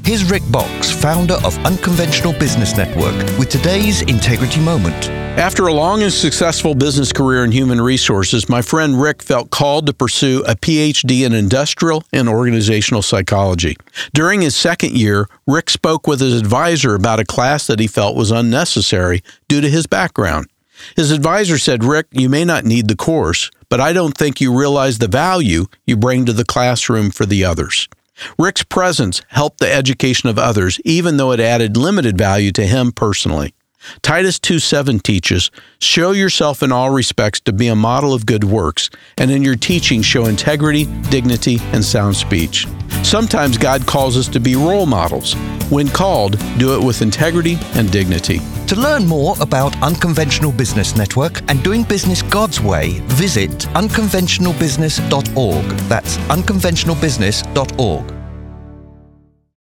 Here's Rick Box, founder of Unconventional Business Network, with today's Integrity Moment. After a long and successful business career in human resources, my friend Rick felt called to pursue a PhD in industrial and organizational psychology. During his second year, Rick spoke with his advisor about a class that he felt was unnecessary due to his background. His advisor said, "Rick, you may not need the course, but I don't think you realize the value you bring to the classroom for the others." Rick's presence helped the education of others, even though it added limited value to him personally. Titus 2:7 teaches, "Show yourself in all respects to be a model of good works, and in your teaching show integrity, dignity, and sound speech." Sometimes God calls us to be role models. When called, do it with integrity and dignity. To learn more about Unconventional Business Network and doing business God's way, visit unconventionalbusiness.org. That's unconventionalbusiness.org.